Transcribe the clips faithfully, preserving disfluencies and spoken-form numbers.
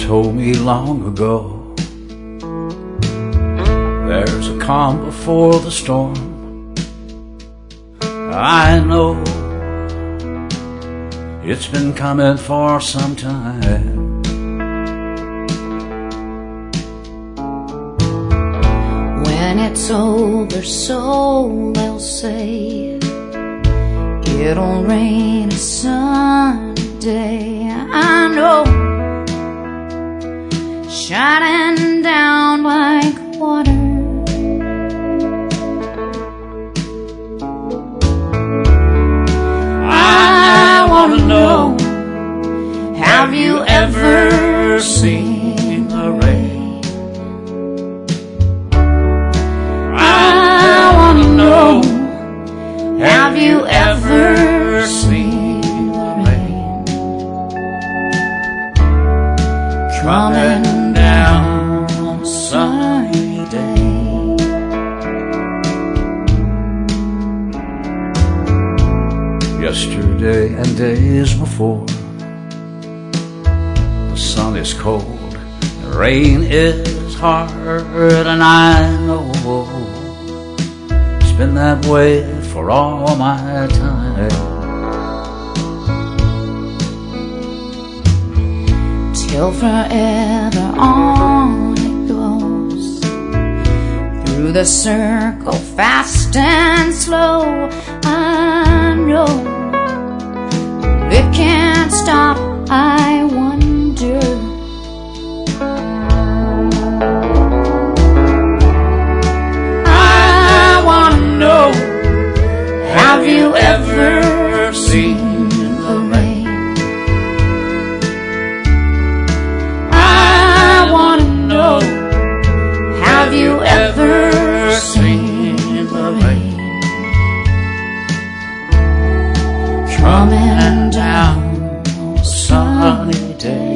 told me long ago, there's a calm before the storm. I know it's been coming for some time. When it's over, so they'll say, it'll rain a sunny day. I know, shining down like water. I wanna know, have you ever seen the rain? I wanna know, have you ever seen the rain coming down on a sunny day? Yesterday and days before, the sun is cold, the rain is hard, and I know it's been that way for all my time. Till forever on it goes, through the circle fast and slow. I know it can't stop, I wonder. I wanna know, have you ever seen the rain? I wanna know, have you ever seen the rain coming down on a sunny day?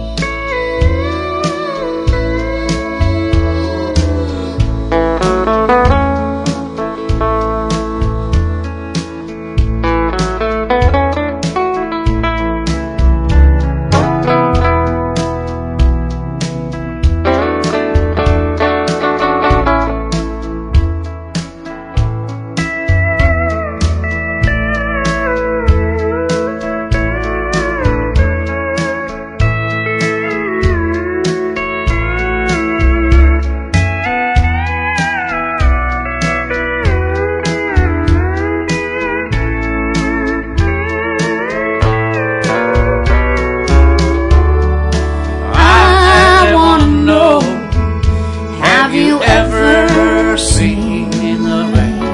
Have you ever seen the rain?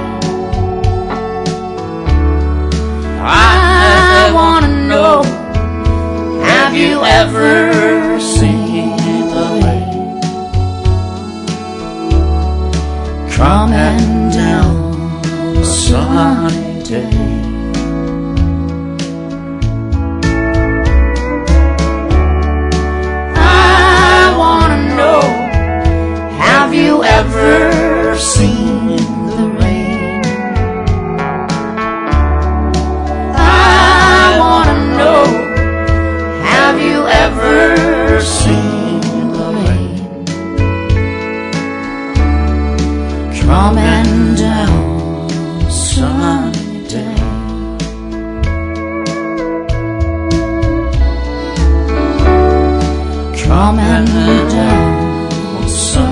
I wanna know, have you ever seen the rain coming down on a sunny day? Have you ever seen the rain? I wanna know, have you ever seen the rain coming down on a sunny day? Coming down on a sunny day.